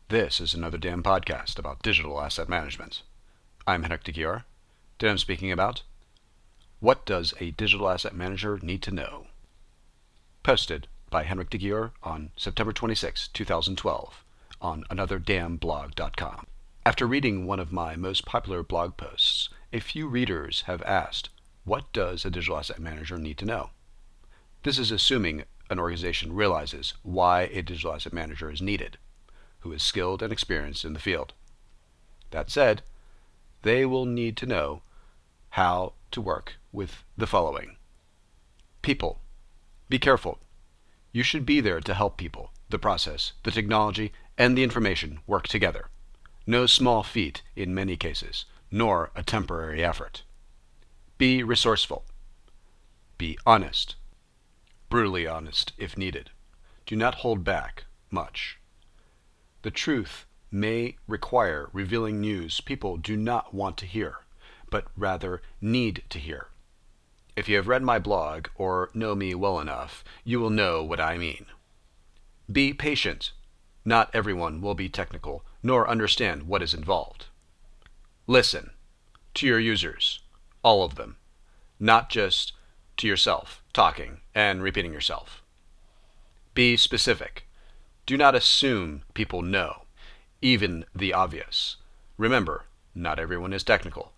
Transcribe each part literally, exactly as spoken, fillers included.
This is another damn podcast about digital asset management. I'm Henrik de Gior. Today I'm speaking about what does a digital asset manager need to know? Posted by Henrik de Gior on September twenty-sixth, two thousand twelve on another damn blog dot com. After reading one of my most popular blog posts, a few readers have asked, what does a digital asset manager need to know? This is assuming an organization realizes why a digital asset manager is needed, who is skilled and experienced in the field. That said, they will need to know how to work with the following. People. Be careful. You should be there to help people, the process, the technology, and the information work together. No small feat in many cases, nor a temporary effort. Be resourceful. Be honest. Brutally honest if needed. Do not hold back much. The truth may require revealing news people do not want to hear, but rather need to hear. If you have read my blog or know me well enough, you will know what I mean. Be patient. Not everyone will be technical, nor understand what is involved. Listen to your users, all of them, not just to yourself, talking and repeating yourself. Be specific. Do not assume people know, even the obvious. Remember, not everyone is technical.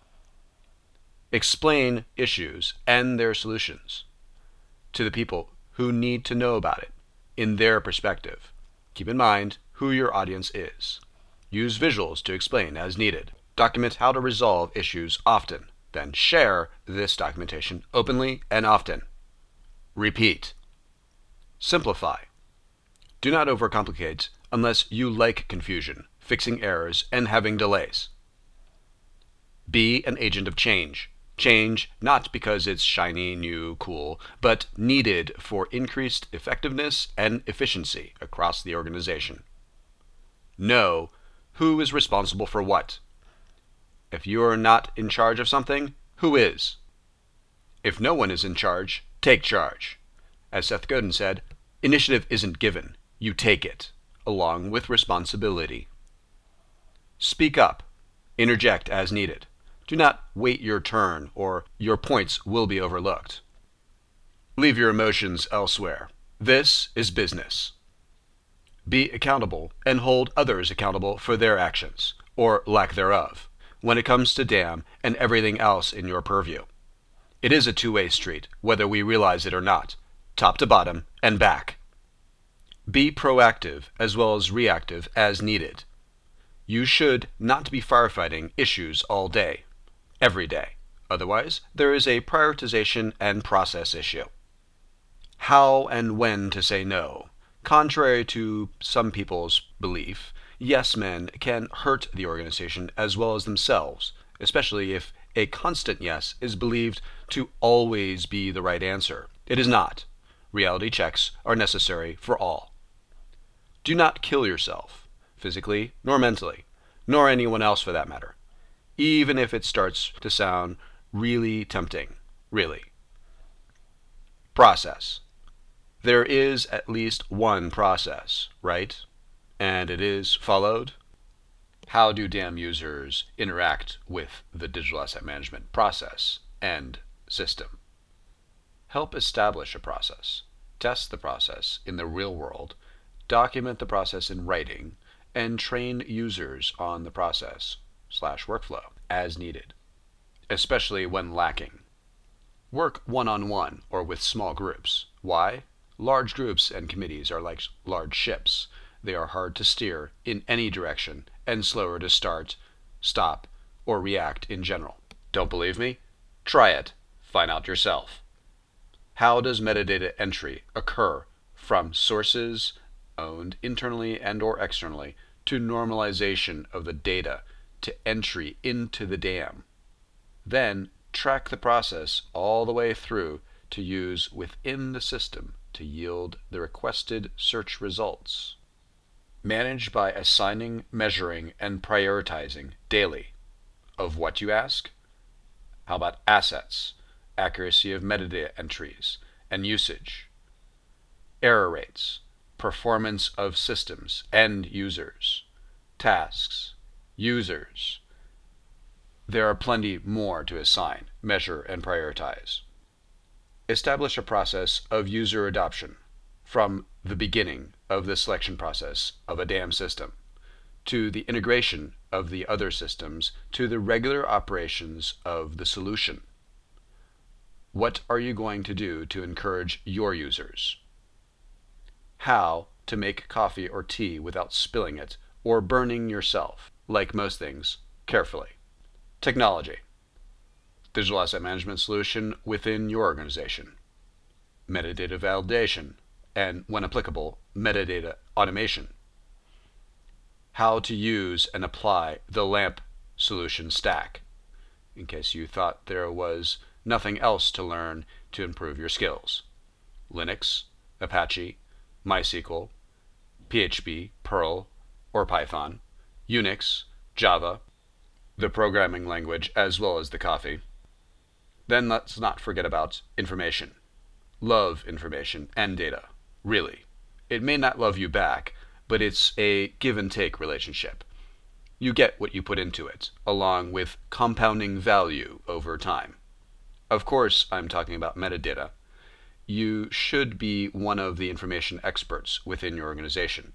Explain issues and their solutions to the people who need to know about it in their perspective. Keep in mind who your audience is. Use visuals to explain as needed. Document how to resolve issues often. Then share this documentation openly and often. Repeat. Simplify. Do not overcomplicate unless you like confusion, fixing errors, and having delays. Be an agent of change. Change not because it's shiny, new, cool, but needed for increased effectiveness and efficiency across the organization. Know who is responsible for what. If you are not in charge of something, who is? If no one is in charge, take charge. As Seth Godin said, initiative isn't given. You take it, along with responsibility. Speak up. Interject as needed. Do not wait your turn, or your points will be overlooked. Leave your emotions elsewhere. This is business. Be accountable and hold others accountable for their actions, or lack thereof, when it comes to D A M and everything else in your purview. It is a two-way street, whether we realize it or not, top to bottom and back. Be proactive as well as reactive as needed. You should not be firefighting issues all day, every day. Otherwise, there is a prioritization and process issue. How and when to say no. Contrary to some people's belief, yes men can hurt the organization as well as themselves, especially if a constant yes is believed to always be the right answer. It is not. Reality checks are necessary for all. Do not kill yourself, physically nor mentally, nor anyone else for that matter, even if it starts to sound really tempting, really. Process. There is at least one process, right? And it is followed. How do D A M users interact with the digital asset management process and system? Help establish a process. Test the process in the real world. Document the process in writing, and train users on the process slash workflow as needed, especially when lacking. Work one-on-one or with small groups. Why? Large groups and committees are like large ships. They are hard to steer in any direction and slower to start, stop, or react in general. Don't believe me? Try it. Find out yourself. How does metadata entry occur from sources owned internally and or externally to normalization of the data to entry into the D A M? Then track the process all the way through to use within the system to yield the requested search results. Manage by assigning, measuring, and prioritizing daily. Of what, you ask? How about assets, accuracy of metadata entries, and usage? Error rates, performance of systems, end users, tasks, users. There are plenty more to assign, measure, and prioritize. Establish a process of user adoption from the beginning of the selection process of a D A M system to the integration of the other systems to the regular operations of the solution. What are you going to do to encourage your users? How to make coffee or tea without spilling it or burning yourself, like most things, carefully. Technology. Digital asset management solution within your organization. Metadata validation, and when applicable, metadata automation. How to use and apply the LAMP solution stack, in case you thought there was nothing else to learn to improve your skills. Linux, Apache, MySQL, P H P, Perl, or Python, Unix, Java, the programming language as well as the coffee. Then let's not forget about information. Love information and data, really. It may not love you back, but it's a give and take relationship. You get what you put into it, along with compounding value over time. Of course, I'm talking about metadata. You should be one of the information experts within your organization.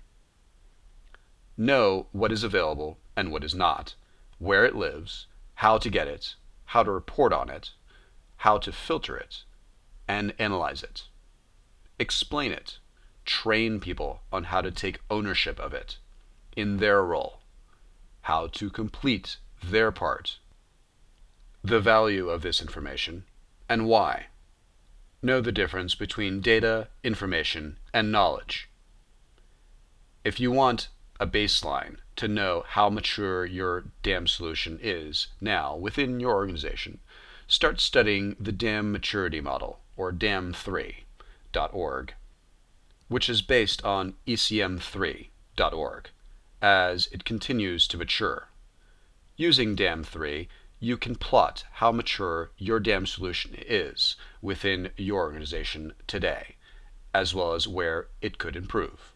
Know what is available and what is not, where it lives, how to get it, how to report on it, how to filter it, and analyze it. Explain it. Train people on how to take ownership of it in their role, how to complete their part, the value of this information, and why. Know the difference between data, information, and knowledge. If you want a baseline to know how mature your D A M solution is now within your organization, start studying the D A M Maturity Model, or D A M three dot org, which is based on E C M three dot org, as it continues to mature. Using D A M three, you can plot how mature your D A M solution is within your organization today, as well as where it could improve.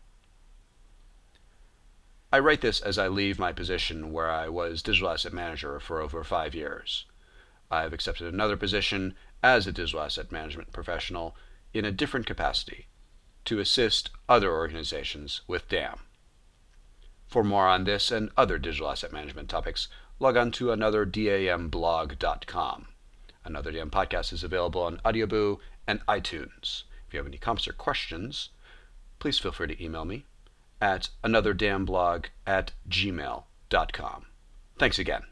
I write this as I leave my position where I was digital asset manager for over five years. I've accepted another position as a digital asset management professional in a different capacity to assist other organizations with D A M. For more on this and other digital asset management topics, log on to another dam blog dot com. Another D A M podcast is available on Audioboo and iTunes. If you have any comments or questions, please feel free to email me at anotherdamblog at gmail dot com. Thanks again.